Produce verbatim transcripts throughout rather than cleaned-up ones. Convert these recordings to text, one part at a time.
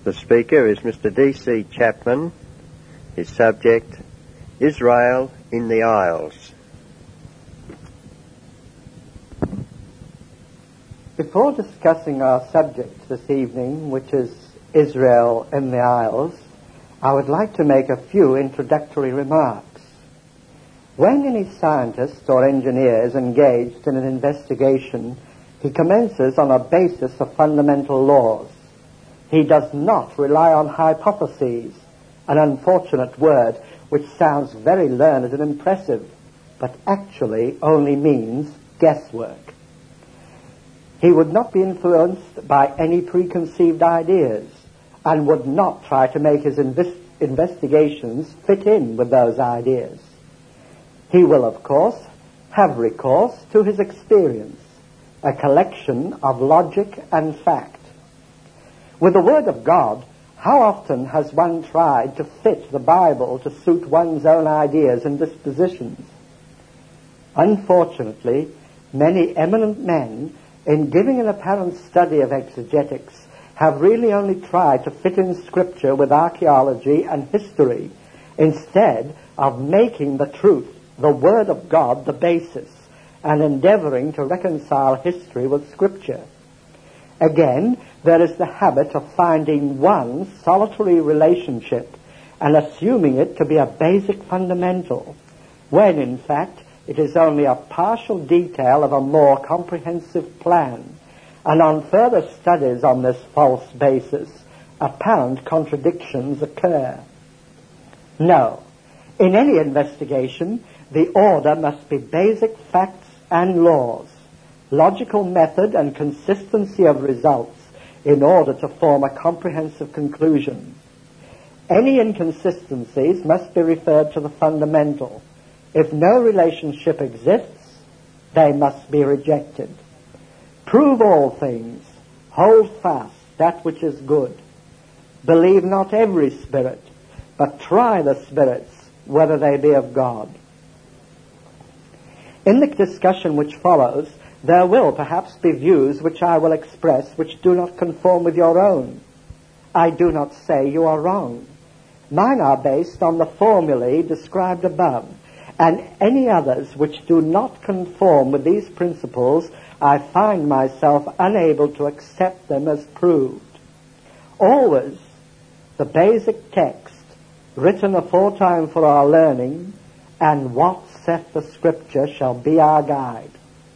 The speaker is Mister D C Chapman. His subject, Israel in the Isles. Before discussing our subject this evening, which is Israel in the Isles, I would like to make a few introductory remarks. When any scientist or engineer is engaged in an investigation, he commences on a basis of fundamental laws. He does not rely on hypotheses, an unfortunate word which sounds very learned and impressive, but actually only means guesswork. He would not be influenced by any preconceived ideas and would not try to make his invest- investigations fit in with those ideas. He will, of course, have recourse to his experience, a collection of logic and fact. With the Word of God, how often has one tried to fit the Bible to suit one's own ideas and dispositions? Unfortunately, many eminent men, in giving an apparent study of exegetics, have really only tried to fit in Scripture with archaeology and history, instead of making the truth, the Word of God, the basis, and endeavoring to reconcile history with Scripture. Again, there is the habit of finding one solitary relationship and assuming it to be a basic fundamental, when in fact it is only a partial detail of a more comprehensive plan, and on further studies on this false basis, apparent contradictions occur. No, in any investigation, the order must be basic facts and laws, logical method and consistency of results in order to form a comprehensive conclusion. Any inconsistencies must be referred to the fundamental. If no relationship exists, they must be rejected. Prove all things. Hold fast that which is good. Believe not every spirit, but try the spirits, whether they be of God. In the discussion which follows, there will perhaps be views which I will express which do not conform with your own. I do not say you are wrong. Mine are based on the formulae described above, and any others which do not conform with these principles, I find myself unable to accept them as proved. Always, the basic text, written aforetime for our learning, and what saith the Scripture shall be our guide.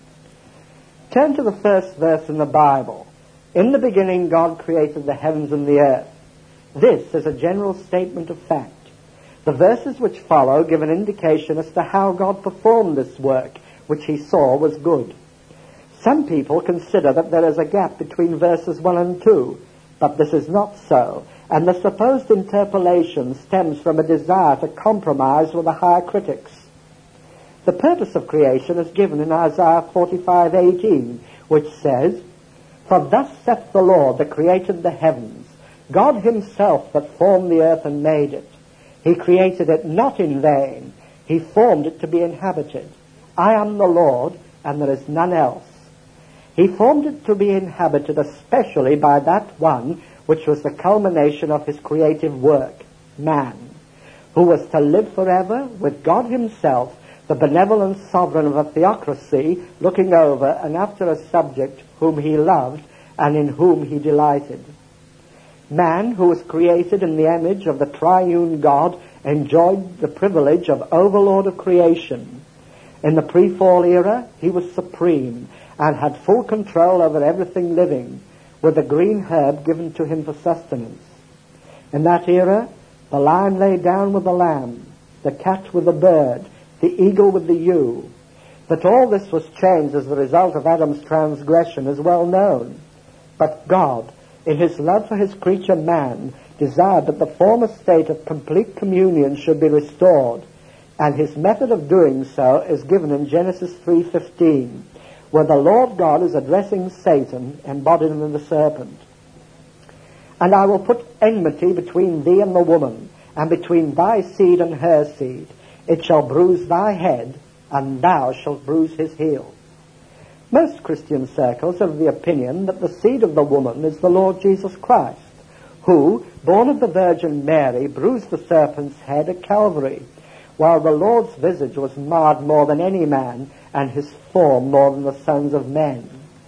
Turn to the first verse in the Bible. In the beginning God created the heavens and the earth. This is a general statement of fact. The verses which follow give an indication as to how God performed this work, which he saw was good. Some people consider that there is a gap between verses one and two, but this is not so, and the supposed interpolation stems from a desire to compromise with the higher critics. The purpose of creation is given in Isaiah forty-five eighteen, which says, For thus saith the Lord that created the heavens, God himself that formed the earth and made it. He created it not in vain. He formed it to be inhabited. I am the Lord, and there is none else. He formed it to be inhabited especially by that one which was the culmination of his creative work, man, who was to live forever with God himself, the benevolent sovereign of a theocracy, looking over and after a subject whom he loved and in whom he delighted. Man, who was created in the image of the triune God, enjoyed the privilege of overlord of creation. In the pre-fall era, he was supreme and had full control over everything living, with the green herb given to him for sustenance. In that era, the lion lay down with the lamb, the cat with the bird, the eagle with the ewe. But all this was changed as the result of Adam's transgression is well known. But God, in his love for his creature man, desired that the former state of complete communion should be restored, and his method of doing so is given in Genesis three fifteen, where the Lord God is addressing Satan, embodied in the serpent. And I will put enmity between thee and the woman, and between thy seed and her seed. It shall bruise thy head, and thou shalt bruise his heel. Most Christian circles are of the opinion that the seed of the woman is the Lord Jesus Christ, who, born of the Virgin Mary, bruised the serpent's head at Calvary, while the Lord's visage was marred more than any man, and his form more than the sons of men.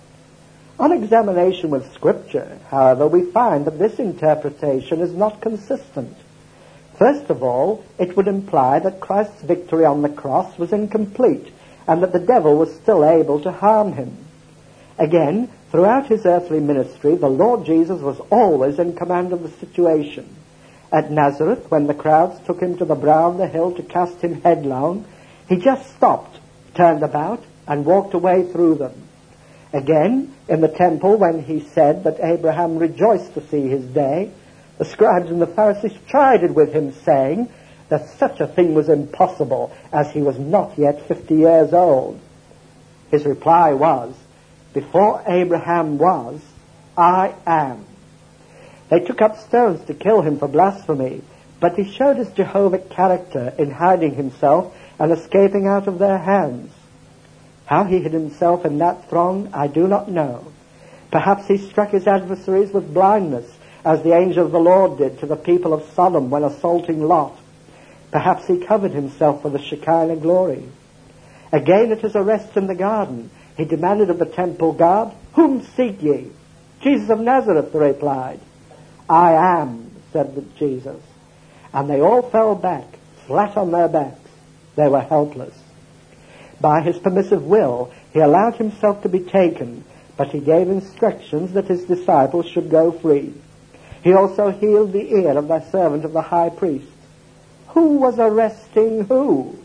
On examination with Scripture, however, we find that this interpretation is not consistent. First of all, it would imply that Christ's victory on the cross was incomplete, and that the devil was still able to harm him. Again, throughout his earthly ministry, the Lord Jesus was always in command of the situation. At Nazareth, when the crowds took him to the brow of the hill to cast him headlong, he just stopped, turned about, and walked away through them. Again, in the temple, when he said that Abraham rejoiced to see his day, the scribes and the Pharisees chided with him, saying that such a thing was impossible, as he was not yet fifty years old. His reply was, "Before Abraham was, I am." They took up stones to kill him for blasphemy, but he showed his Jehovah character in hiding himself and escaping out of their hands. How he hid himself in that throng, I do not know. Perhaps he struck his adversaries with blindness, as the angel of the Lord did to the people of Sodom when assaulting Lot. Perhaps he covered himself with the Shekinah glory. Again, at his arrest in the garden, he demanded of the temple guard, "Whom seek ye?" "Jesus of Nazareth," they replied. "I am," said the Jesus. And they all fell back, flat on their backs. They were helpless. By his permissive will, he allowed himself to be taken, but he gave instructions that his disciples should go free. He also healed the ear of the servant of the high priest. Who was arresting who?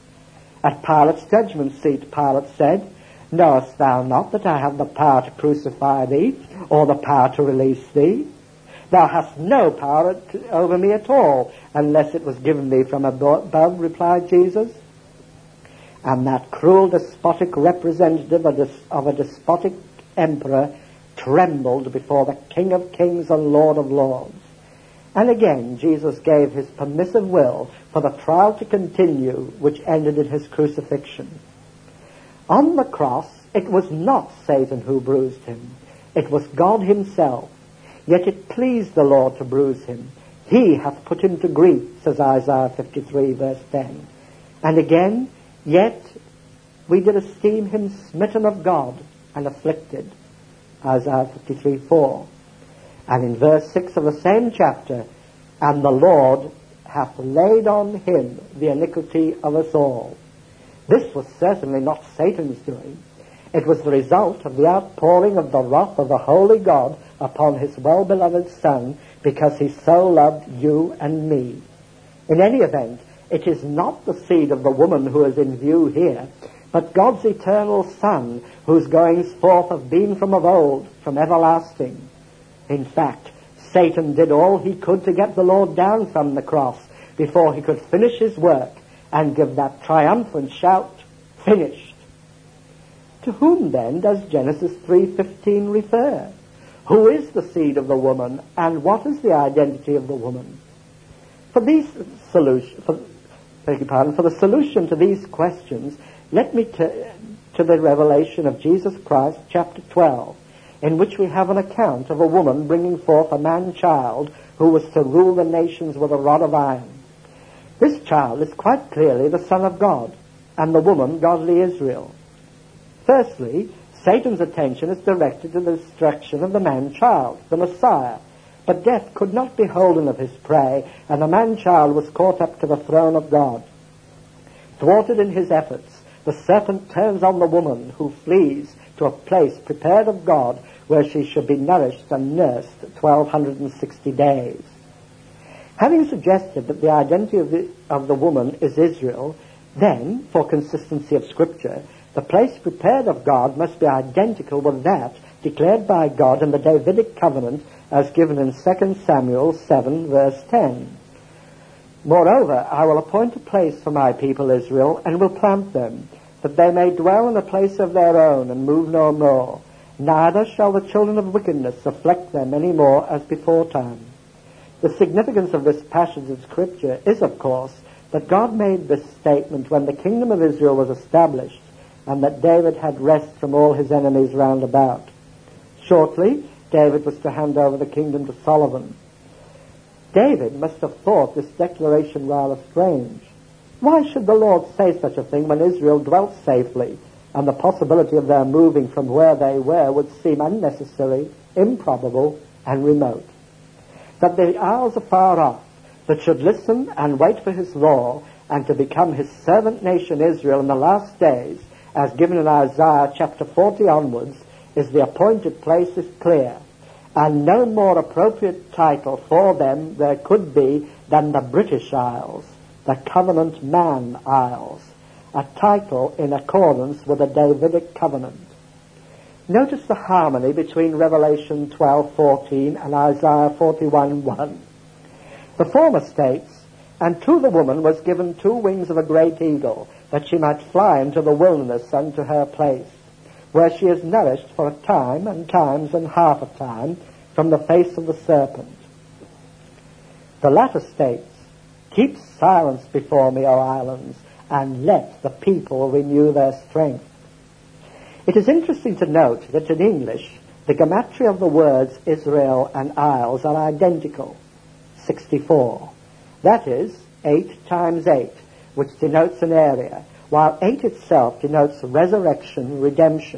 At Pilate's judgment seat, Pilate said, "Knowest thou not that I have the power to crucify thee, or the power to release thee? Thou hast no power over me at all, unless it was given thee from above," replied Jesus. And that cruel, despotic representative of a despotic emperor trembled before the King of Kings and Lord of Lords. And again, Jesus gave his permissive will for the trial to continue, which ended in his crucifixion. On the cross, it was not Satan who bruised him. It was God himself. Yet it pleased the Lord to bruise him. He hath put him to grief, says Isaiah fifty-three, verse ten. And again, yet we did esteem him smitten of God and afflicted, Isaiah fifty-three, four. And in verse six of the same chapter, and the Lord hath laid on him the iniquity of us all. This was certainly not Satan's doing. It was the result of the outpouring of the wrath of the holy God upon his well-beloved Son, because he so loved you and me. In any event, it is not the seed of the woman who is in view here, but God's eternal Son, whose goings forth have been from of old, from everlasting. In fact, Satan did all he could to get the Lord down from the cross before he could finish his work and give that triumphant shout, "Finished." To whom then does Genesis three fifteen refer? Who is the seed of the woman, and what is the identity of the woman? For these solution, for, beg your pardon, for the solution to these questions, let me turn to the revelation of Jesus Christ, chapter twelve, in which we have an account of a woman bringing forth a man-child who was to rule the nations with a rod of iron. This child is quite clearly the Son of God, and the woman godly Israel. Firstly, Satan's attention is directed to the destruction of the man-child, the Messiah, but death could not be holden of his prey, and the man-child was caught up to the throne of God. Thwarted in his efforts, the serpent turns on the woman, who flees to a place prepared of God where she should be nourished and nursed twelve sixty days. Having suggested that the identity of the, of the woman is Israel, then, for consistency of Scripture, the place prepared of God must be identical with that declared by God in the Davidic covenant as given in Second Samuel seven, verse ten. "Moreover, I will appoint a place for my people Israel, and will plant them, that they may dwell in a place of their own, and move no more. Neither shall the children of wickedness afflict them any more as before time." The significance of this passage of Scripture is, of course, that God made this statement when the kingdom of Israel was established, and that David had rest from all his enemies round about. Shortly, David was to hand over the kingdom to Solomon. David must have thought this declaration rather strange. Why should the Lord say such a thing when Israel dwelt safely, and the possibility of their moving from where they were would seem unnecessary, improbable, and remote? That the isles afar off, that should listen and wait for his law, and to become his servant nation Israel in the last days, as given in Isaiah chapter forty onwards, is the appointed place is clear, and no more appropriate title for them there could be than the British Isles, the Covenant Man Isles, a title in accordance with the Davidic covenant. Notice the harmony between Revelation twelve fourteen and Isaiah forty-one one. The former states, "And to the woman was given two wings of a great eagle, that she might fly into the wilderness unto her place, where she is nourished for a time and times and half a time from the face of the serpent." The latter states, "Keep silence before me, O islands, and let the people renew their strength." It is interesting to note that in English, the gematria of the words Israel and Isles are identical, sixty-four. That is, eight times eight, which denotes an area, while eight itself denotes resurrection, redemption.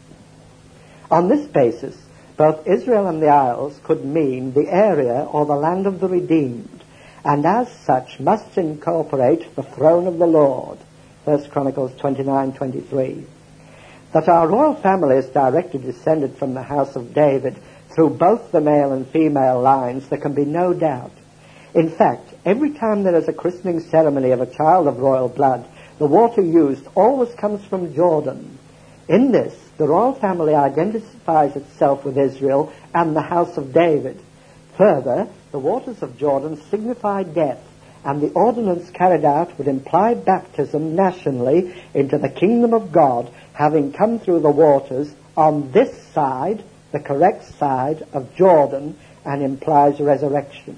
On this basis, both Israel and the Isles could mean the area or the land of the redeemed, and as such must incorporate the throne of the Lord, First Chronicles twenty-nine twenty-three. That our royal family is directly descended from the house of David through both the male and female lines, there can be no doubt. In fact, every time there is a christening ceremony of a child of royal blood, the water used always comes from Jordan. In this, the royal family identifies itself with Israel and the house of David. Further, the waters of Jordan signify death, and the ordinance carried out would imply baptism nationally into the kingdom of God, having come through the waters on this side, the correct side of Jordan, and implies resurrection.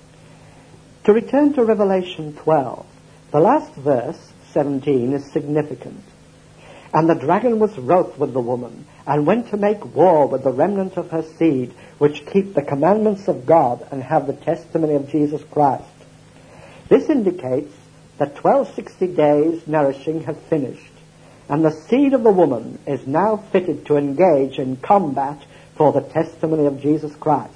To return to Revelation twelve, the last verse, seventeen, is significant. "And the dragon was wroth with the woman, and went to make war with the remnant of her seed, which keep the commandments of God and have the testimony of Jesus Christ." This indicates that twelve sixty days nourishing have finished, and the seed of the woman is now fitted to engage in combat for the testimony of Jesus Christ.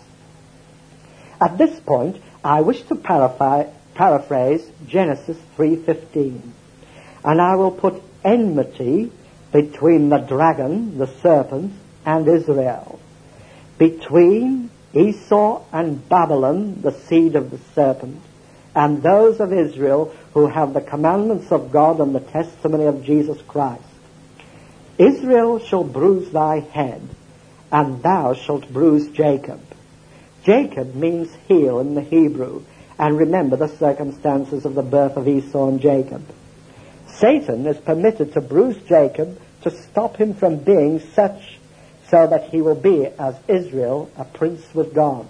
At this point, I wish to paraphrase Genesis three fifteen, and I will put enmity between the dragon, the serpent, and Israel, between Esau and Babylon, the seed of the serpent, and those of Israel who have the commandments of God and the testimony of Jesus Christ. "Israel shall bruise thy head, and thou shalt bruise Jacob." Jacob means heel in the Hebrew, and remember the circumstances of the birth of Esau and Jacob. Satan is permitted to bruise Jacob to stop him from being such, so that he will be, as Israel, a prince with God.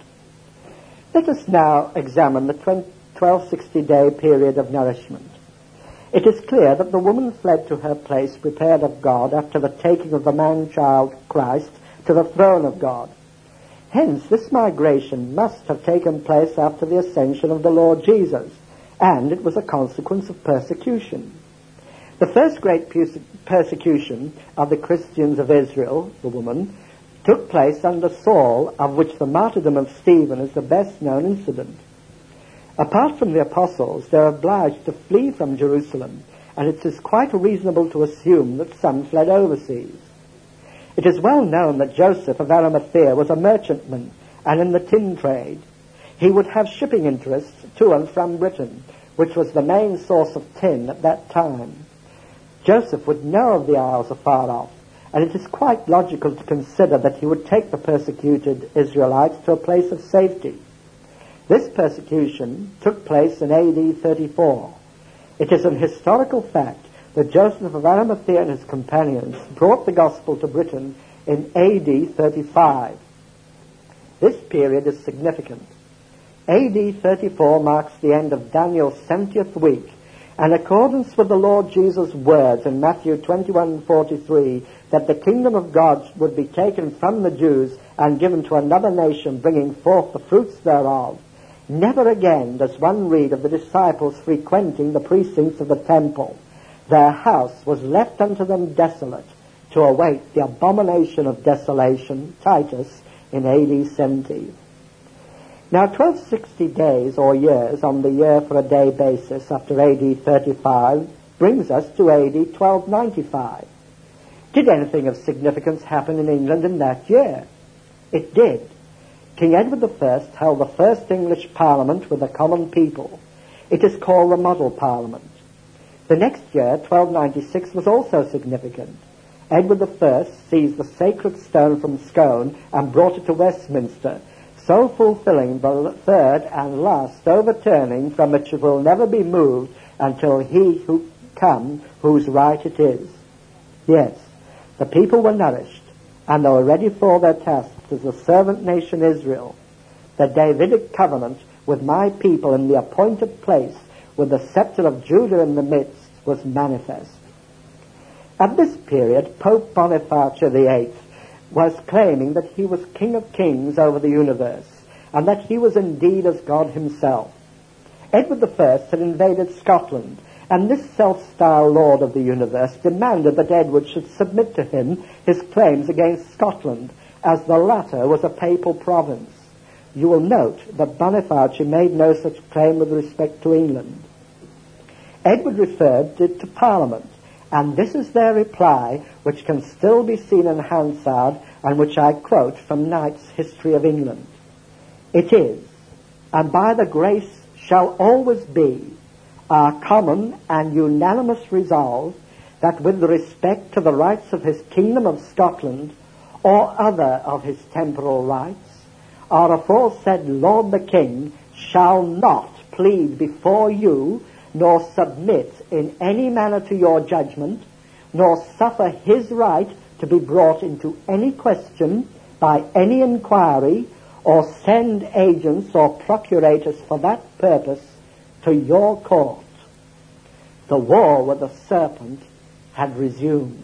Let us now examine the twelve sixty-day period of nourishment. It is clear that the woman fled to her place prepared of God after the taking of the man-child Christ to the throne of God. Hence, this migration must have taken place after the ascension of the Lord Jesus, and it was a consequence of persecution. The first great persecution of the Christians of Israel, the woman, took place under Saul, of which the martyrdom of Stephen is the best known incident. Apart from the apostles, they are obliged to flee from Jerusalem, and it is quite reasonable to assume that some fled overseas. It is well known that Joseph of Arimathea was a merchantman and in the tin trade. He would have shipping interests to and from Britain, which was the main source of tin at that time. Joseph would know of the isles afar off, and it is quite logical to consider that he would take the persecuted Israelites to a place of safety. This persecution took place in A D thirty-four. It is an historical fact that Joseph of Arimathea and his companions brought the gospel to Britain in A D thirty-five. This period is significant. A D thirty-four marks the end of Daniel's seventieth week, in accordance with the Lord Jesus' words in Matthew twenty-one forty-three, that the kingdom of God would be taken from the Jews and given to another nation, bringing forth the fruits thereof. Never again does one read of the disciples frequenting the precincts of the temple. Their house was left unto them desolate to await the abomination of desolation, Titus, in A D seventy. Now, twelve sixty days or years on the year for a day basis after A D thirty-five brings us to A D twelve ninety-five. Did anything of significance happen in England in that year? It did. King Edward the First held the first English Parliament with the common people. It is called the Model Parliament. The next year, twelve ninety-six, was also significant. Edward the First seized the sacred stone from Scone and brought it to Westminster, so fulfilling the third and last overturning from which it will never be moved until he who come whose right it is. Yes, the people were nourished, and they were ready for their task as the servant nation Israel. The Davidic covenant with my people in the appointed place, with the scepter of Judah in the midst, was manifest. At this period, Pope Boniface the Eighth was claiming that he was King of Kings over the universe, and that he was indeed as God himself. Edward the First had invaded Scotland, and this self-styled Lord of the universe demanded that Edward should submit to him his claims against Scotland, as the latter was a papal province. You will note that Boniface made no such claim with respect to England. Edward referred it to Parliament, and this is their reply, which can still be seen in Hansard, and which I quote from Knight's History of England. It is, and by the grace shall always be, our common and unanimous resolve, that with respect to the rights of his kingdom of Scotland, or other of his temporal rights, our aforesaid Lord the King shall not plead before you, nor submit in any manner to your judgment, nor suffer his right to be brought into any question by any inquiry, or send agents or procurators for that purpose to your court. The war with the serpent had resumed.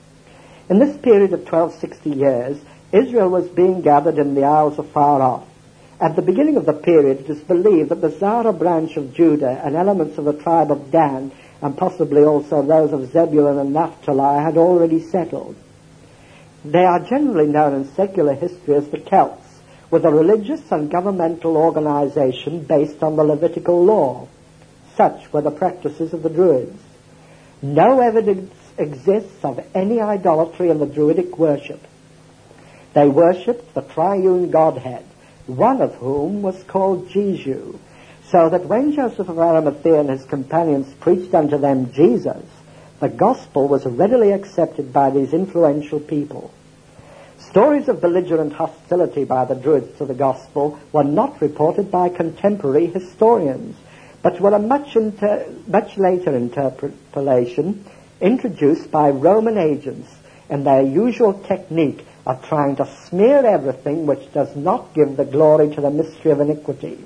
In this period of twelve sixty years, Israel was being gathered in the isles afar off. At the beginning of the period, it is believed that the Zara branch of Judah and elements of the tribe of Dan, and possibly also those of Zebulun and Naphtali, had already settled. They are generally known in secular history as the Celts, with a religious and governmental organization based on the Levitical law. Such were the practices of the Druids. No evidence exists of any idolatry in the Druidic worship. They worshipped the triune Godhead, one of whom was called Jesu, so that when Joseph of Arimathea and his companions preached unto them Jesus, the gospel was readily accepted by these influential people. Stories of belligerent hostility by the Druids to the gospel were not reported by contemporary historians, but were a much, inter- much later interpolation introduced by Roman agents in their usual technique of trying to smear everything which does not give the glory to the mystery of iniquity.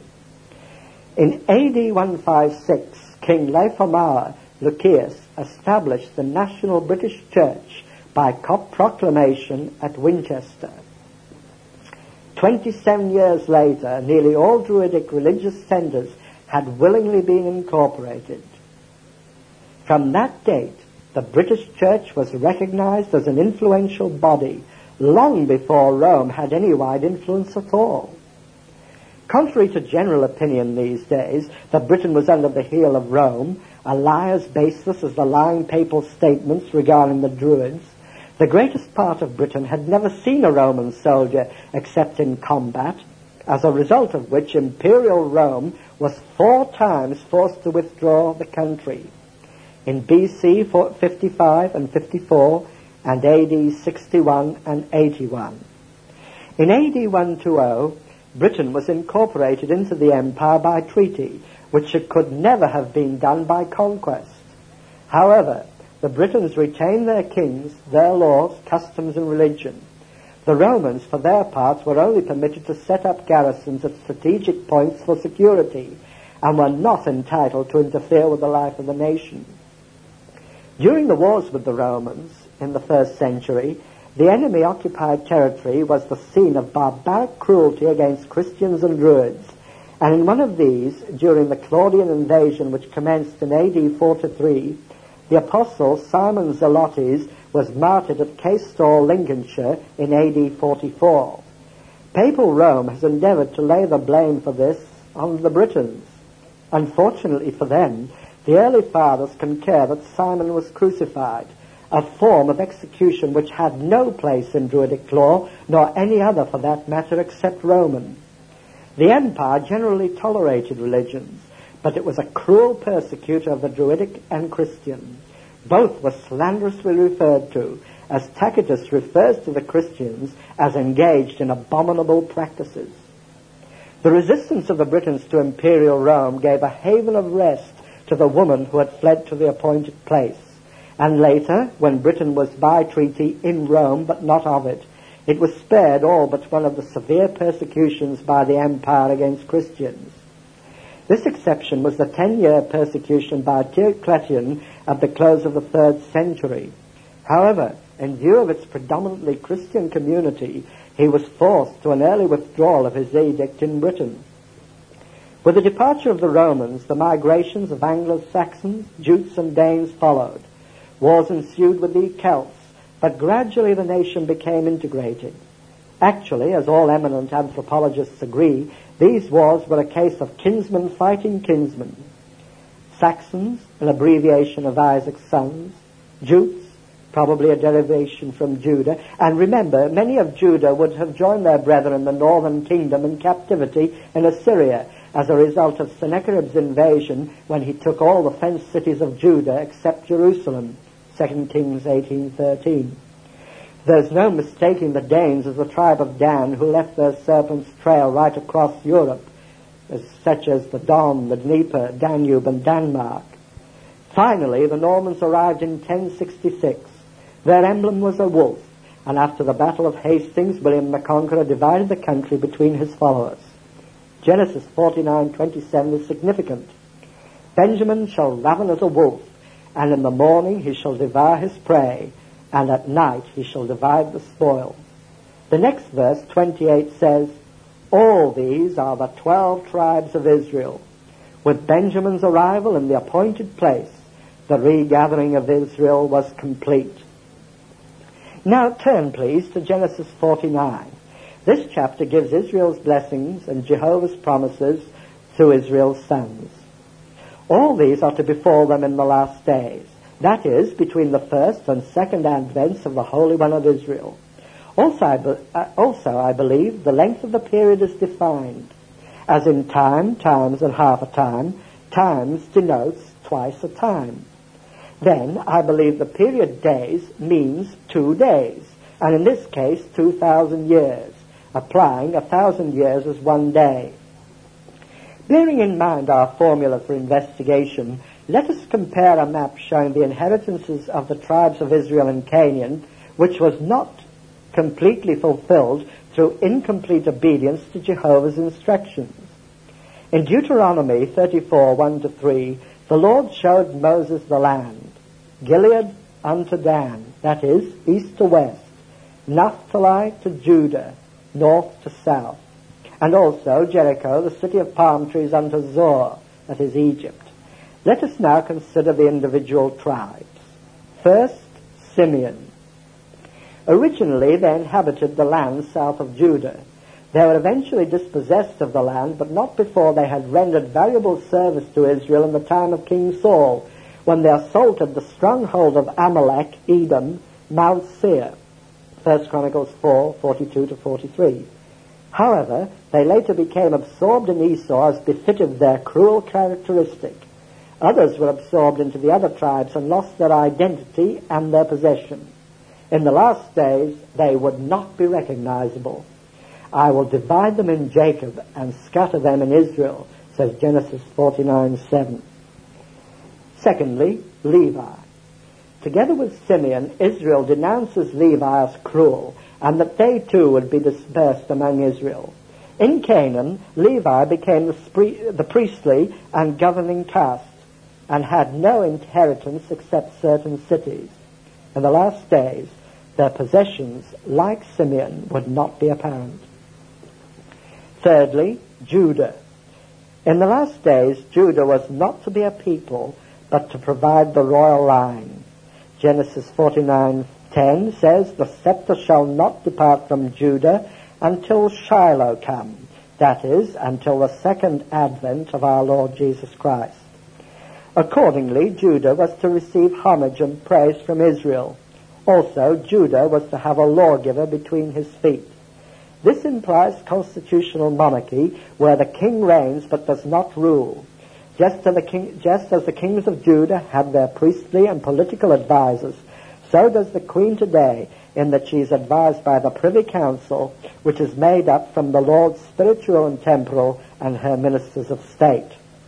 In A D one fifty-six, King Laphomar Lucius established the National British Church by proclamation at Winchester. Twenty-seven years later, nearly all Druidic religious centers had willingly been incorporated. From that date, the British Church was recognized as an influential body long before Rome had any wide influence at all. Contrary to general opinion these days that Britain was under the heel of Rome, a lie as baseless as the lying papal statements regarding the Druids, the greatest part of Britain had never seen a Roman soldier except in combat, as a result of which imperial Rome was four times forced to withdraw the country. In B C fifty-five and fifty-four, and A D sixty-one and eighty-one. In A D one twenty, Britain was incorporated into the empire by treaty, which it could never have been done by conquest. However, the Britons retained their kings, their laws, customs, and religion. The Romans, for their parts, were only permitted to set up garrisons at strategic points for security, and were not entitled to interfere with the life of the nation. During the wars with the Romans, in the first century, the enemy-occupied territory was the scene of barbaric cruelty against Christians and Druids, And in one of these, during the Claudian invasion which commenced in A D forty-three, the apostle Simon Zelotes was martyred at Caistor, Lincolnshire in A D forty-four. Papal Rome has endeavoured to lay the blame for this on the Britons. Unfortunately for them, the early fathers concur that Simon was crucified, a form of execution which had no place in Druidic law, nor any other for that matter except Roman. The empire generally tolerated religions, but it was a cruel persecutor of the Druidic and Christian. Both were slanderously referred to, as Tacitus refers to the Christians as engaged in abominable practices. The resistance of the Britons to imperial Rome gave a haven of rest to the woman who had fled to the appointed place. And later, when Britain was by treaty in Rome but not of it, it was spared all but one of the severe persecutions by the empire against Christians. This exception was the ten-year persecution by Diocletian at the close of the third century. However, in view of its predominantly Christian community, he was forced to an early withdrawal of his edict in Britain. With the departure of the Romans, the migrations of Anglo-Saxons, Jutes and Danes followed. Wars ensued with the Celts, but gradually the nation became integrated. Actually, as all eminent anthropologists agree, these wars were a case of kinsmen fighting kinsmen. Saxons, an abbreviation of Isaac's sons. Jutes, probably a derivation from Judah. And remember, many of Judah would have joined their brethren in the northern kingdom in captivity in Assyria as a result of Sennacherib's invasion when he took all the fenced cities of Judah except Jerusalem, Second Kings eighteen thirteen. There's no mistaking the Danes as the tribe of Dan who left their serpent's trail right across Europe, as such as the Don, the Dnieper, Danube and Denmark. Finally, the Normans arrived in ten sixty-six. Their emblem was a wolf, and after the Battle of Hastings, William the Conqueror divided the country between his followers. Genesis forty-nine twenty-seven is significant. Benjamin shall raven as a wolf, and in the morning he shall devour his prey, and at night he shall divide the spoil. The next verse, twenty-eight, says, all these are the twelve tribes of Israel. With Benjamin's arrival in the appointed place, the regathering of Israel was complete. Now turn, please, to Genesis forty-nine. This chapter gives Israel's blessings and Jehovah's promises to Israel's sons. All these are to befall them in the last days, that is, between the first and second advents of the Holy One of Israel. Also I, be, uh, also, I believe, the length of the period is defined. As in time, times, and half a time, times denotes twice a time. Then, I believe the period days means two days, and in this case, two thousand years, applying a thousand years as one day. Bearing in mind our formula for investigation, let us compare a map showing the inheritances of the tribes of Israel and Canaan, which was not completely fulfilled through incomplete obedience to Jehovah's instructions. In Deuteronomy thirty-four, one to three, the Lord showed Moses the land, Gilead unto Dan, that is, east to west, Naphtali to Judah, north to south, and also Jericho, the city of palm trees, unto Zoar, that is Egypt. Let us now consider the individual tribes. First, Simeon. Originally, they inhabited the land south of Judah. They were eventually dispossessed of the land, but not before they had rendered valuable service to Israel in the time of King Saul, when they assaulted the stronghold of Amalek, Edom, Mount Seir. First Chronicles four, forty-two to forty-three. However, they later became absorbed in Esau as befitted their cruel characteristic. Others were absorbed into the other tribes and lost their identity and their possession. In the last days, they would not be recognizable. I will divide them in Jacob and scatter them in Israel, says Genesis forty-nine, seven. Secondly, Levi. Together with Simeon, Israel denounces Levi as cruel, and that they too would be dispersed among Israel. In Canaan, Levi became the, spree- the priestly and governing caste, and had no inheritance except certain cities. In the last days, their possessions, like Simeon, would not be apparent. Thirdly, Judah. In the last days, Judah was not to be a people, but to provide the royal line. Genesis forty-nine ten says, "The scepter shall not depart from Judah until Shiloh come," that is, until the second advent of our Lord Jesus Christ. Accordingly, Judah was to receive homage and praise from Israel. Also, Judah was to have a lawgiver between his feet. This implies constitutional monarchy, where the king reigns but does not rule. Just as, the king, just as the kings of Judah had their priestly and political advisers, so does the queen today, in that she is advised by the Privy Council, which is made up from the Lord's spiritual and temporal and her ministers of state.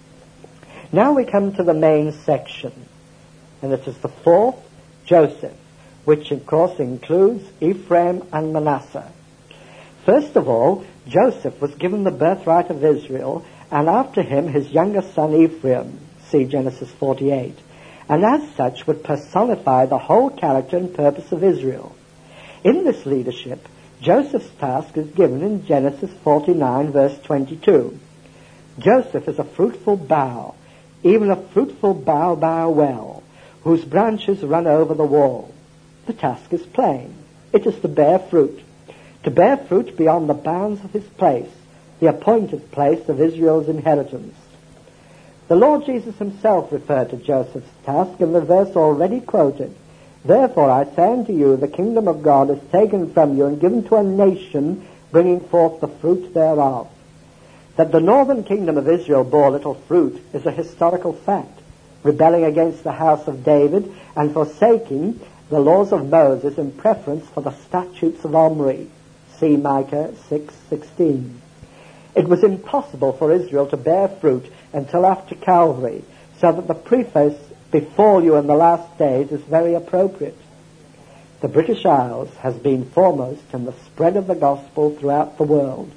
Now we come to the main section, and it is the fourth, Joseph, which of course includes Ephraim and Manasseh. First of all, Joseph was given the birthright of Israel, and after him his younger son Ephraim, see Genesis forty-eight, and as such would personify the whole character and purpose of Israel. In this leadership, Joseph's task is given in Genesis forty-nine, verse twenty-two. Joseph is a fruitful bough, even a fruitful bough by a well, whose branches run over the wall. The task is plain. It is to bear fruit. To bear fruit beyond the bounds of his place, the appointed place of Israel's inheritance. The Lord Jesus himself referred to Joseph's task in the verse already quoted. "Therefore I say unto you, the kingdom of God is taken from you and given to a nation, bringing forth the fruit thereof." That the northern kingdom of Israel bore little fruit is a historical fact, rebelling against the house of David and forsaking the laws of Moses in preference for the statutes of Omri. See Micah six sixteen. It was impossible for Israel to bear fruit until after Calvary, so that the preface, "Befall you in the last days," is very appropriate. The British Isles has been foremost in the spread of the gospel throughout the world.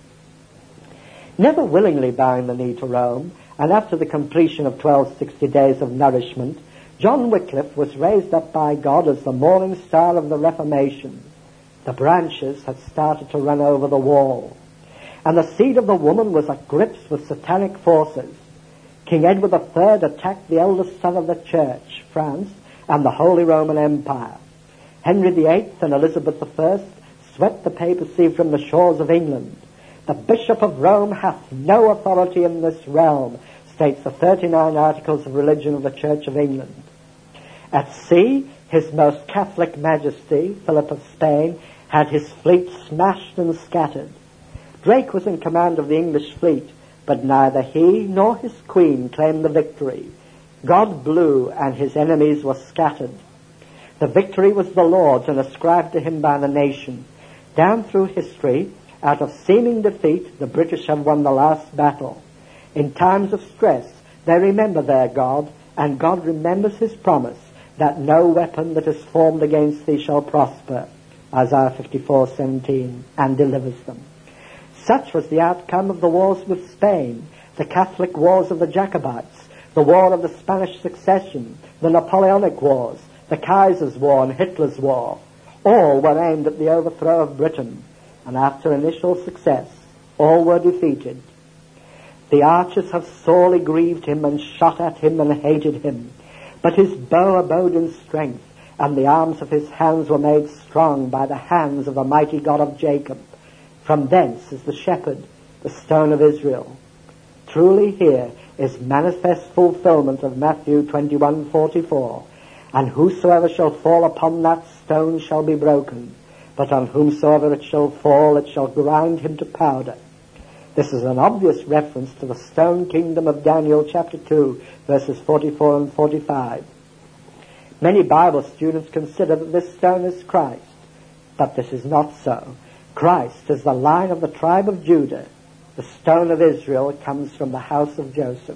Never willingly bowing the knee to Rome, and after the completion of twelve sixty days of nourishment, John Wycliffe was raised up by God as the morning star of the Reformation. The branches had started to run over the wall, and the seed of the woman was at grips with satanic forces. King Edward the Third attacked the eldest son of the Church, France, and the Holy Roman Empire. Henry the Eighth and Elizabeth the First swept the papacy from the shores of England. "The Bishop of Rome hath no authority in this realm," states the thirty-nine Articles of Religion of the Church of England. At sea, His Most Catholic Majesty, Philip of Spain, had his fleet smashed and scattered. Drake was in command of the English fleet, but neither he nor his queen claimed the victory. God blew, and his enemies were scattered. The victory was the Lord's and ascribed to him by the nation. Down through history, out of seeming defeat, the British have won the last battle. In times of stress, they remember their God, and God remembers his promise that no weapon that is formed against thee shall prosper, Isaiah fifty-four seventeen, and delivers them. Such was the outcome of the wars with Spain, the Catholic wars of the Jacobites, the war of the Spanish Succession, the Napoleonic wars, the Kaiser's war and Hitler's war. All were aimed at the overthrow of Britain, and after initial success, all were defeated. The archers have sorely grieved him and shot at him and hated him, but his bow abode in strength, and the arms of his hands were made strong by the hands of the mighty God of Jacob. From thence is the shepherd, the stone of Israel. Truly here is manifest fulfillment of Matthew twenty-one forty-four, and whosoever shall fall upon that stone shall be broken, but on whomsoever it shall fall, it shall grind him to powder. This is an obvious reference to the stone kingdom of Daniel chapter two, verses forty-four and forty-five. Many Bible students consider that this stone is Christ, but this is not so. Christ is the Lion of the tribe of Judah. The stone of Israel comes from the house of Joseph.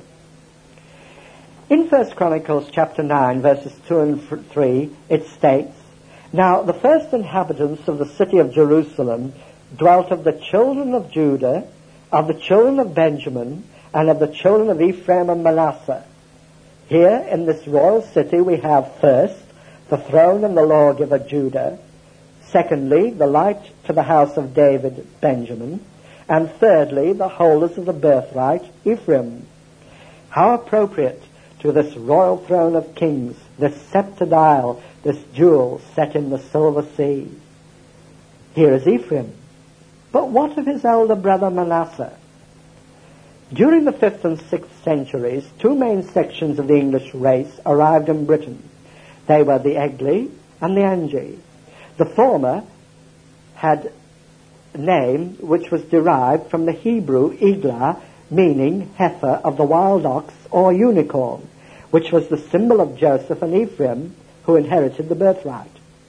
In First Chronicles chapter nine, verses two and three, it states, "Now the first inhabitants of the city of Jerusalem dwelt of the children of Judah, of the children of Benjamin, and of the children of Ephraim and Manasseh." Here in this royal city we have first the throne and the lawgiver Judah, secondly the light to the house of David, Benjamin, And thirdly, the holders of the birthright, Ephraim. How appropriate to this royal throne of kings, this sceptred isle, this jewel set in the silver sea. Here is Ephraim. But what of his elder brother Manasseh? During the fifth and sixth centuries, two main sections of the English race arrived in Britain. They were the Egli and the Angi. The former had a name which was derived from the Hebrew Igla, meaning heifer of the wild ox or unicorn, which was the symbol of Joseph and Ephraim, who inherited the birthright.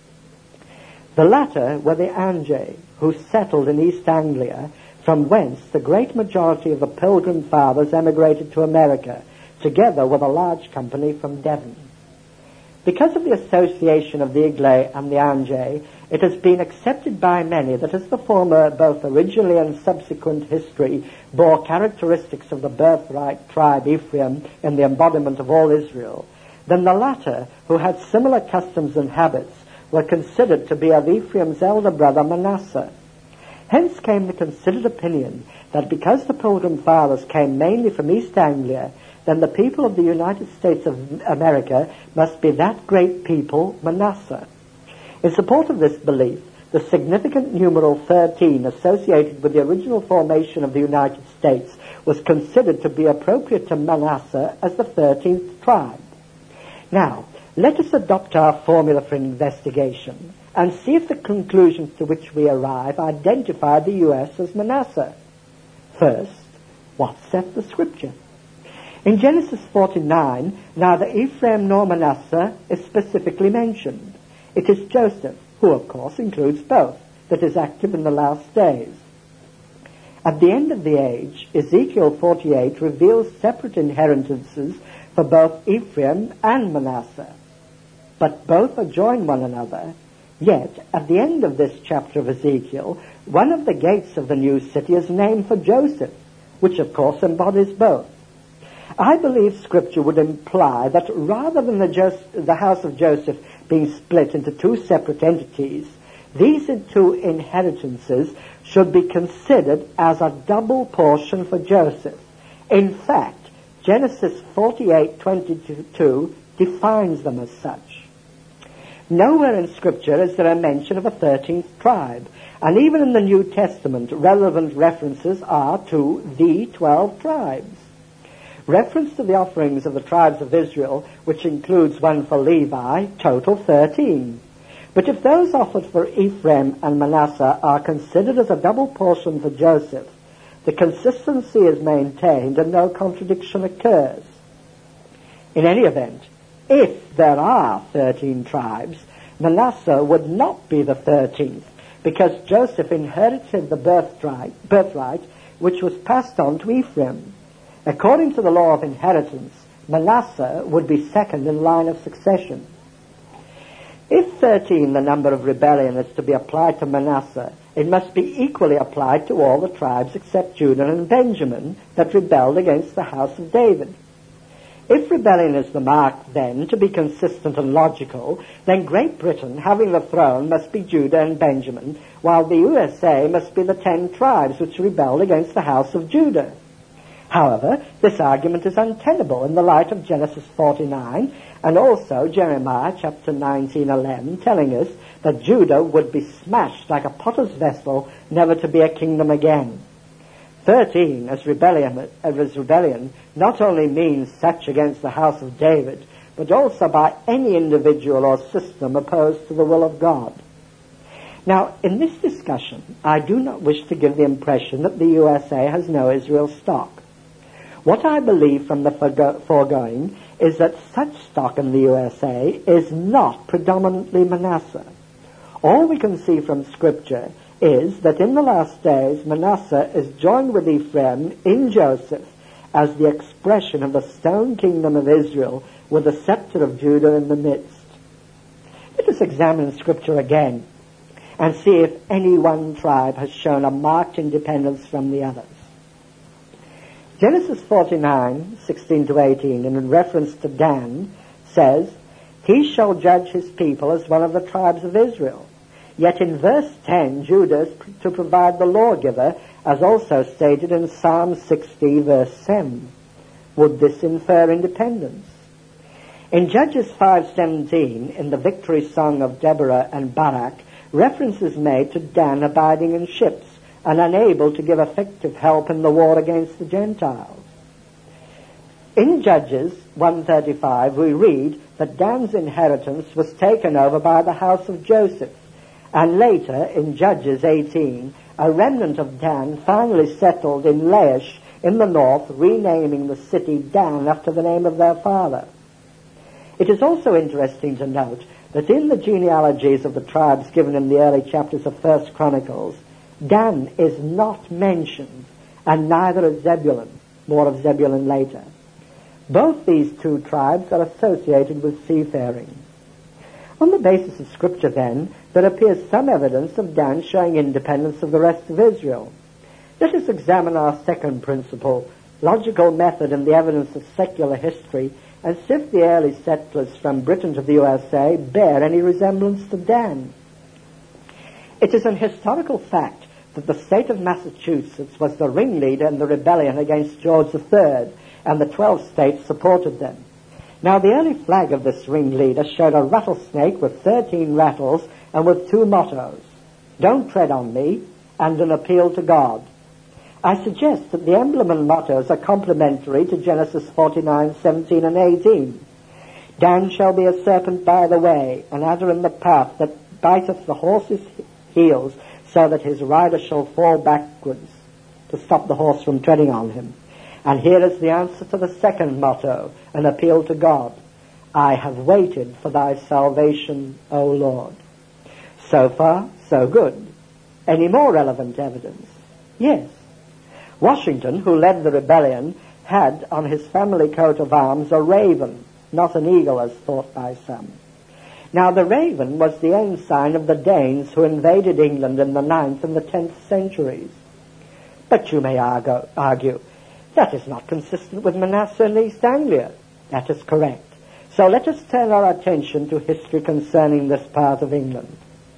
The latter were the Angi, who settled in East Anglia, from whence the great majority of the Pilgrim Fathers emigrated to America, together with a large company from Devon. Because of the association of the Igla and the Angi, it has been accepted by many that as the former, both originally and subsequent history, bore characteristics of the birthright tribe Ephraim in the embodiment of all Israel, then the latter, who had similar customs and habits, were considered to be of Ephraim's elder brother Manasseh. Hence came the considered opinion that because the Pilgrim Fathers came mainly from East Anglia, then the people of the United States of America must be that great people, Manasseh. In support of this belief, the significant numeral thirteen associated with the original formation of the United States was considered to be appropriate to Manasseh as the thirteenth tribe. Now, let us adopt our formula for investigation and see if the conclusions to which we arrive identify the U S as Manasseh. First, what saith the Scripture? In Genesis forty-nine, neither Ephraim nor Manasseh is specifically mentioned. It is Joseph, who of course includes both, that is active in the last days. At the end of the age, Ezekiel forty-eight reveals separate inheritances for both Ephraim and Manasseh. But both adjoin one another. Yet, at the end of this chapter of Ezekiel, one of the gates of the new city is named for Joseph, which of course embodies both. I believe Scripture would imply that rather than the, Jos- the house of Joseph being split into two separate entities, these two inheritances should be considered as a double portion for Joseph. In fact, Genesis forty-eight twenty-two defines them as such. Nowhere in Scripture is there a mention of a thirteenth tribe, and even in the New Testament, relevant references are to the twelve tribes. Reference to the offerings of the tribes of Israel, which includes one for Levi, total thirteen. But if those offered for Ephraim and Manasseh are considered as a double portion for Joseph, the consistency is maintained and no contradiction occurs. In any event, if there are thirteen tribes, Manasseh would not be the thirteenth, because Joseph inherited the birthright, birthright which was passed on to Ephraim. According to the law of inheritance, Manasseh would be second in line of succession. If thirteen, the number of rebellion, is to be applied to Manasseh, it must be equally applied to all the tribes except Judah and Benjamin that rebelled against the house of David. If rebellion is the mark, then, to be consistent and logical, then Great Britain, having the throne, must be Judah and Benjamin, while the U S A must be the ten tribes which rebelled against the house of Judah. However, this argument is untenable in the light of Genesis forty-nine and also Jeremiah chapter nineteen eleven, telling us that Judah would be smashed like a potter's vessel, never to be a kingdom again. Thirteen, as rebellion, as rebellion, not only means such against the house of David, but also by any individual or system opposed to the will of God. Now, in this discussion, I do not wish to give the impression that the U S A has no Israel stock. What I believe from the foregoing is that such stock in the U S A is not predominantly Manasseh. All we can see from Scripture is that in the last days Manasseh is joined with Ephraim in Joseph as the expression of the stone kingdom of Israel with the scepter of Judah in the midst. Let us examine Scripture again and see if any one tribe has shown a marked independence from the others. Genesis forty-nine, sixteen to eighteen, and in reference to Dan, says, "He shall judge his people as one of the tribes of Israel. Yet in verse ten, Judah is to provide the lawgiver, as also stated in Psalm sixty, verse seven. Would this infer independence? In Judges five seventeen, in the victory song of Deborah and Barak, reference is made to Dan abiding in ships and unable to give effective help in the war against the Gentiles. In Judges one thirty-five, we read that Dan's inheritance was taken over by the house of Joseph, and later, in Judges eighteen, a remnant of Dan finally settled in Laish in the north, renaming the city Dan after the name of their father. It is also interesting to note that in the genealogies of the tribes given in the early chapters of First Chronicles, Dan is not mentioned, and neither is Zebulun. More of Zebulun later. Both these two tribes are associated with seafaring. On the basis of Scripture, then, there appears some evidence of Dan showing independence of the rest of Israel. Let us examine our second principle, logical method in the evidence of secular history, and see if the early settlers from Britain to the U S A bear any resemblance to Dan. It is an historical fact that the state of Massachusetts was the ringleader in the rebellion against George the Third, and the twelve states supported them. Now, the early flag of this ringleader showed a rattlesnake with thirteen rattles and with two mottos, "Don't tread on me," and an appeal to God. I suggest that the emblem and mottos are complementary to Genesis forty-nine, seventeen and eighteen. Dan shall be a serpent by the way, an adder in the path that biteth the horse's heels, so that his rider shall fall backwards, to stop the horse from treading on him. And here is the answer to the second motto, an appeal to God. I have waited for thy salvation, O Lord. So far, so good. Any more relevant evidence? Yes. Washington, who led the rebellion, had on his family coat of arms a raven, not an eagle as thought by some. Now, the raven was the ensign of the Danes who invaded England in the ninth and the tenth centuries. But you may argue, argue that is not consistent with Manasseh and East Anglia. That is correct. So let us turn our attention to history concerning this part of England.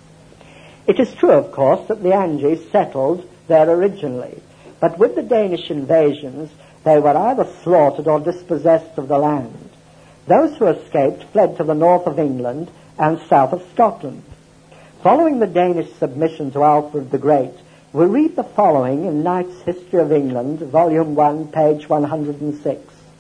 It is true, of course, that the Angles settled there originally, but with the Danish invasions, they were either slaughtered or dispossessed of the land. Those who escaped fled to the north of England and south of Scotland. Following the Danish submission to Alfred the Great, we read the following in Knight's History of England, Volume one, page one hundred six.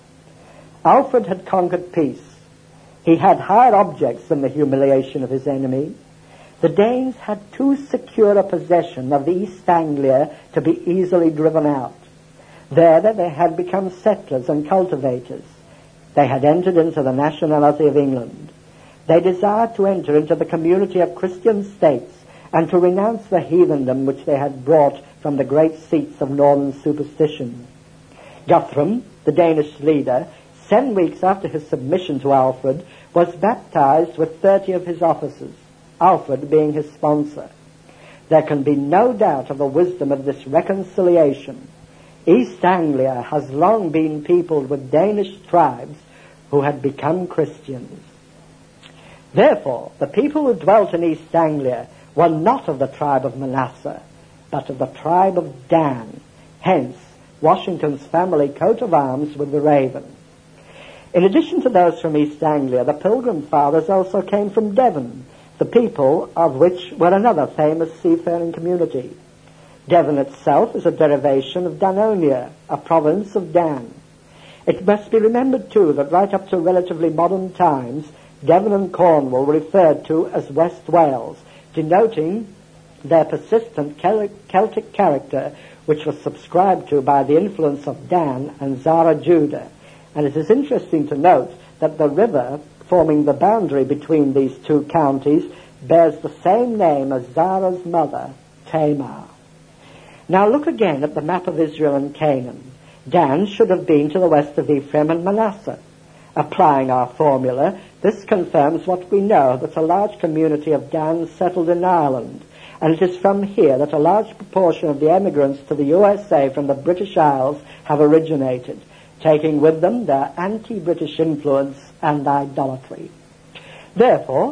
Alfred had conquered peace. He had higher objects than the humiliation of his enemy. The Danes had too secure a possession of East Anglia to be easily driven out. There they had become settlers and cultivators. They had entered into the nationality of England. They desired to enter into the community of Christian states and to renounce the heathendom which they had brought from the great seats of northern superstition. Guthrum, the Danish leader, seven weeks after his submission to Alfred, was baptized with thirty of his officers, Alfred being his sponsor. There can be no doubt of the wisdom of this reconciliation. East Anglia has long been peopled with Danish tribes who had become Christians. Therefore, the people who dwelt in East Anglia were not of the tribe of Manasseh, but of the tribe of Dan. Hence, Washington's family coat of arms with the raven. In addition to those from East Anglia, the Pilgrim Fathers also came from Devon, the people of which were another famous seafaring community. Devon itself is a derivation of Danonia, a province of Dan. It must be remembered, too, that right up to relatively modern times, Devon and Cornwall were referred to as West Wales, denoting their persistent Celtic character, which was subscribed to by the influence of Dan and Zara Judah. And it is interesting to note that the river forming the boundary between these two counties bears the same name as Zara's mother, Tamar. Now look again at the map of Israel and Canaan. Dan should have been to the west of Ephraim and Manasseh. Applying our formula, this confirms what we know, that a large community of Dans settled in Ireland, and it is from here that a large proportion of the emigrants to the U S A from the British Isles have originated, taking with them their anti-British influence and idolatry. Therefore,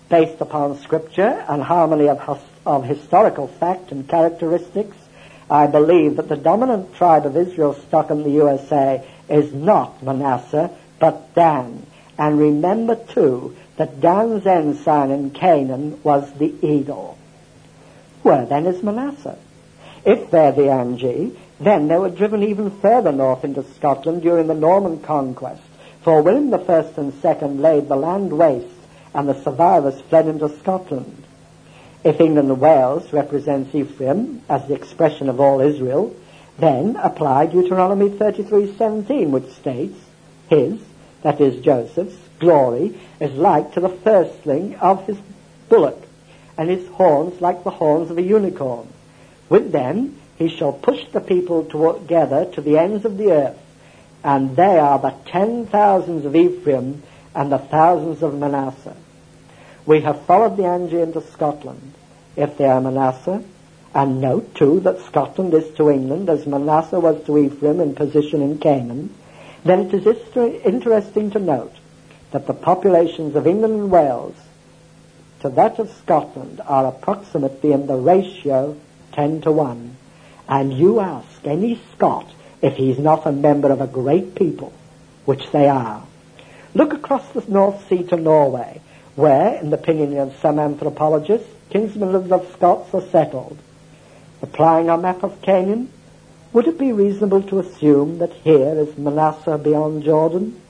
Based upon Scripture and harmony of, hus- of historical fact and characteristics, I believe that the dominant tribe of Israel's stock in the U S A is not Manasseh, but Dan. And remember, too, that Dan's ensign in Canaan was the eagle. Where then is Manasseh? If they're the Angi, then they were driven even further north into Scotland during the Norman conquest, for William the First and Second laid the land waste, and the survivors fled into Scotland. If England and Wales represents Ephraim as the expression of all Israel, then apply Deuteronomy thirty-three seventeen, which states, his, that is Joseph's, glory is like to the firstling of his bullock, and his horns like the horns of a unicorn. With them he shall push the people together to the ends of the earth, and they are the ten thousands of Ephraim and the thousands of Manasseh. We have followed the Angi into Scotland, if they are Manasseh, and note too that Scotland is to England as Manasseh was to Ephraim in position in Canaan. Then it is ist- interesting to note that the populations of England and Wales to that of Scotland are approximately in the ratio ten to one. And you ask any Scot if he's not a member of a great people, which they are. Look across the North Sea to Norway, where, in the opinion of some anthropologists, kinsmen of the Scots are settled. Applying our map of Canaan, would it be reasonable to assume that here is Manasseh beyond Jordan?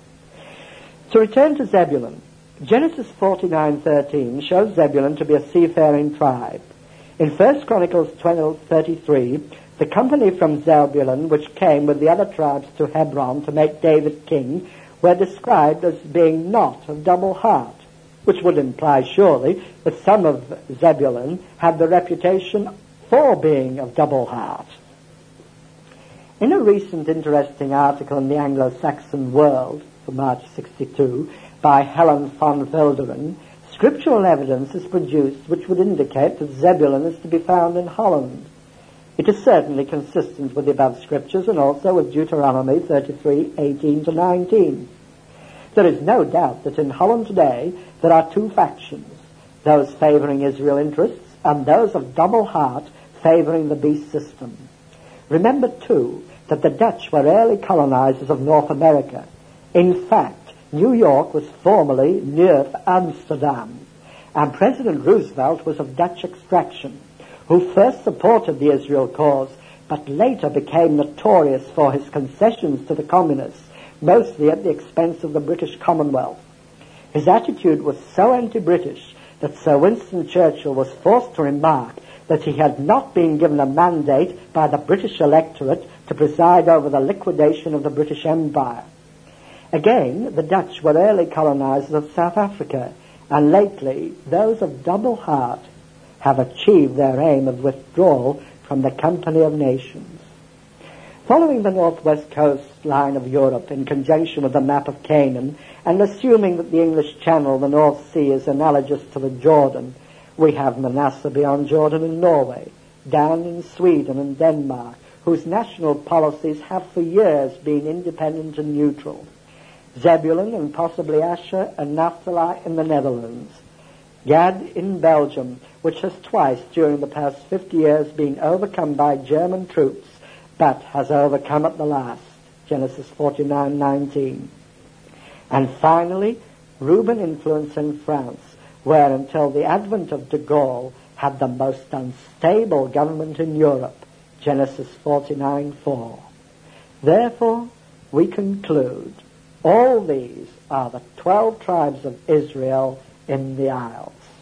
To return to Zebulun, Genesis forty-nine thirteen shows Zebulun to be a seafaring tribe. In First Chronicles twelve thirty-three, the company from Zebulun, which came with the other tribes to Hebron to make David king, were described as being not of double heart, which would imply surely that some of Zebulun had the reputation for being of double heart. In a recent interesting article in the Anglo-Saxon World for March sixty-two by Helen von Velderen, scriptural evidence is produced which would indicate that Zebulun is to be found in Holland. It is certainly consistent with the above scriptures and also with Deuteronomy thirty-three eighteen to nineteen. There is no doubt that in Holland today there are two factions, those favoring Israel interests and those of double heart favoring the beast system. Remember, too, that the Dutch were early colonizers of North America. In fact, New York was formerly near Amsterdam, and President Roosevelt was of Dutch extraction, who first supported the Israel cause, but later became notorious for his concessions to the communists, mostly at the expense of the British Commonwealth. His attitude was so anti-British that Sir Winston Churchill was forced to remark that he had not been given a mandate by the British electorate to preside over the liquidation of the British Empire. Again, the Dutch were early colonizers of South Africa, and lately those of double heart have achieved their aim of withdrawal from the Company of Nations. Following the northwest coastline of Europe in conjunction with the map of Canaan, and assuming that the English Channel, the North Sea, is analogous to the Jordan, we have Manasseh beyond Jordan in Norway, Dan in Sweden and Denmark, whose national policies have for years been independent and neutral, Zebulun and possibly Asher and Naphtali in the Netherlands, Gad in Belgium, which has twice during the past fifty years been overcome by German troops, but has overcome at the last, Genesis forty-nine nineteen. And finally, Reuben influence in France, where until the advent of de Gaulle had the most unstable government in Europe, Genesis forty-nine four. Therefore, we conclude, all these are the twelve tribes of Israel in the Isles.